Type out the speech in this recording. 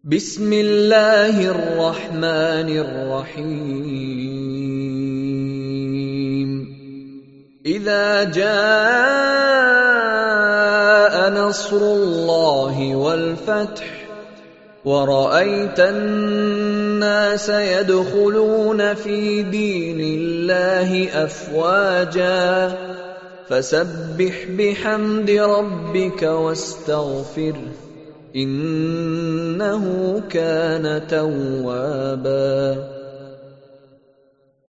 बिस्मिल्लाहिर रहमानिर रहीम। इज़ा जाअ नस्रुल्लाहि वल फ़त्ह वरअयतन नास यदखुलून फ़ी दीनिल्लाहि अफ़वाजा फसब्बिह बिहम्दि रब्बिक वस्तग़फिरहु इन्नहु कान तव्वाबा।